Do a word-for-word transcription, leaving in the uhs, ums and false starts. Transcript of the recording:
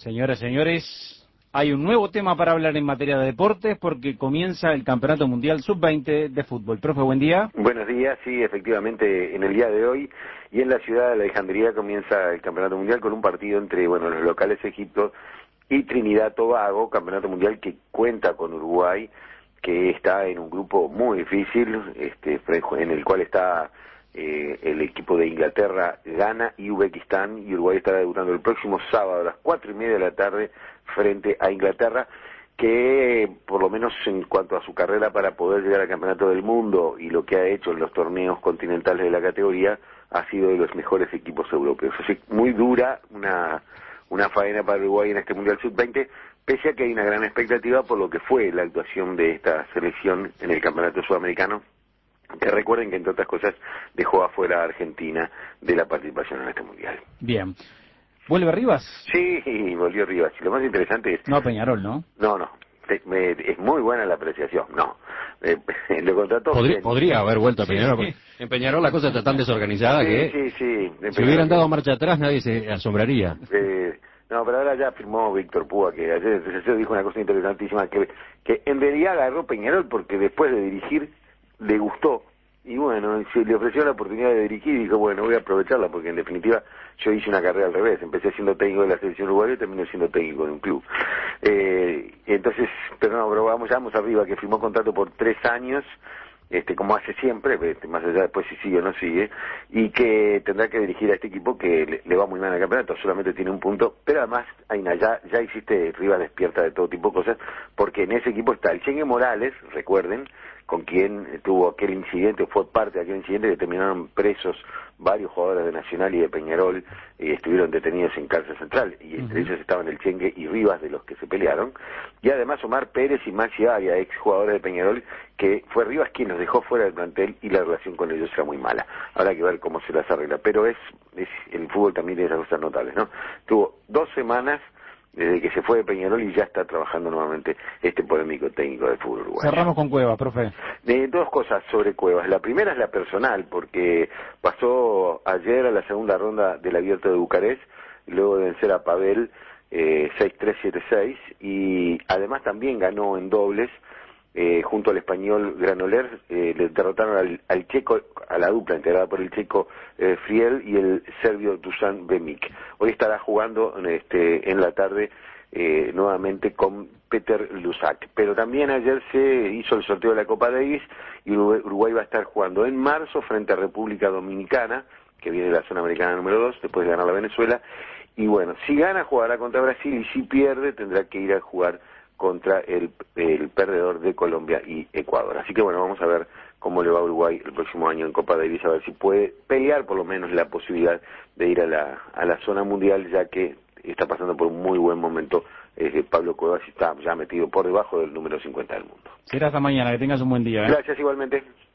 Señoras y señores, hay un nuevo tema para hablar en materia de deportes porque comienza el Campeonato Mundial sub veinte de fútbol. Profe, buen día. Buenos días, sí, efectivamente, en el día de hoy y en la ciudad de Alejandría comienza el Campeonato Mundial con un partido entre, bueno, los locales Egipto y Trinidad Tobago, Campeonato Mundial que cuenta con Uruguay, que está en un grupo muy difícil, este, en el cual está eh, el equipo de Inglaterra, Ghana y Uzbekistán, y Uruguay estará debutando el próximo sábado a las cuatro y media de la tarde frente a Inglaterra, que por lo menos en cuanto a su carrera para poder llegar al Campeonato del Mundo y lo que ha hecho en los torneos continentales de la categoría, ha sido de los mejores equipos europeos. Así que muy dura una, una faena para Uruguay en este Mundial sub veinte, pese a que hay una gran expectativa por lo que fue la actuación de esta selección en el Campeonato Sudamericano, que recuerden que entre otras cosas dejó afuera a Argentina de la participación en este Mundial. Bien. ¿Vuelve Rivas? Sí, volvió Rivas. Y lo más interesante es... No, Peñarol, ¿no? No, no. Te- me- es muy buena la apreciación. No. Eh, lo contrató... Podría, bien. podría haber vuelto a Peñarol. Sí. porque En Peñarol la cosa está tan desorganizada Sí, que sí, sí. de si hubieran Peñarol. dado marcha atrás nadie se asombraría. Eh, no, pero ahora ya firmó Víctor Púa, que ayer, ayer dijo una cosa interesantísima, que, que en realidad agarró Peñarol porque después de dirigir le gustó. Y bueno, se le ofreció la oportunidad de dirigir y dijo, bueno, voy a aprovecharla porque en definitiva yo hice una carrera al revés. Empecé siendo técnico de la selección uruguaya y terminé siendo técnico de un club. Eh, entonces, pero no, pero vamos, ya vamos arriba, que firmó contrato por tres años, este como hace siempre, este, más allá después si sigue o no sigue, y que tendrá que dirigir a este equipo que le, le va muy mal en el campeonato, solamente tiene un punto, pero además, Aina, ya, ya existe Rivas despierta de todo tipo de cosas, porque en ese equipo está el Chengue Morales, recuerden, con quien tuvo aquel incidente, fue parte de aquel incidente que terminaron presos varios jugadores de Nacional y de Peñarol, y estuvieron detenidos en cárcel central, y entre uh-huh. ellos estaban el Chengue y Rivas, de los que se pelearon, y además Omar Pérez y Maxi Aria, ex jugadores de Peñarol, que fue Rivas quien los dejó fuera del plantel y la relación con ellos era muy mala. Habrá que ver cómo se las arregla, pero es, es el fútbol también tiene esas cosas notables, ¿no? Tuvo dos semanas desde que se fue de Peñarol y ya está trabajando nuevamente este polémico técnico de fútbol uruguayo. Cerramos con Cuevas, profe. De dos cosas sobre Cuevas. La primera es la personal, porque pasó ayer a la segunda ronda del Abierto de Bucarest, luego de vencer a Pavel eh, seis tres siete seis, y además también ganó en dobles, eh, junto al español Granollers, eh, le derrotaron al, al checo, a la dupla integrada por el checo eh, Friel y el serbio Dusan Bemic. Hoy estará jugando este, en la tarde eh, nuevamente con Peter Lusak. Pero también ayer se hizo el sorteo de la Copa Davis y Uruguay va a estar jugando en marzo frente a República Dominicana, que viene de la zona americana número dos, después de ganar la Venezuela. Y bueno, si gana jugará contra Brasil y si pierde tendrá que ir a jugar contra el, el perdedor de Colombia y Ecuador. Así que bueno, vamos a ver cómo le va a Uruguay el próximo año en Copa Davis, a ver si puede pelear por lo menos la posibilidad de ir a la, a la zona mundial, ya que está pasando por un muy buen momento eh, Pablo Cuevas y está ya metido por debajo del número cincuenta del mundo. Será hasta mañana, que tengas un buen día. ¿eh? Gracias igualmente.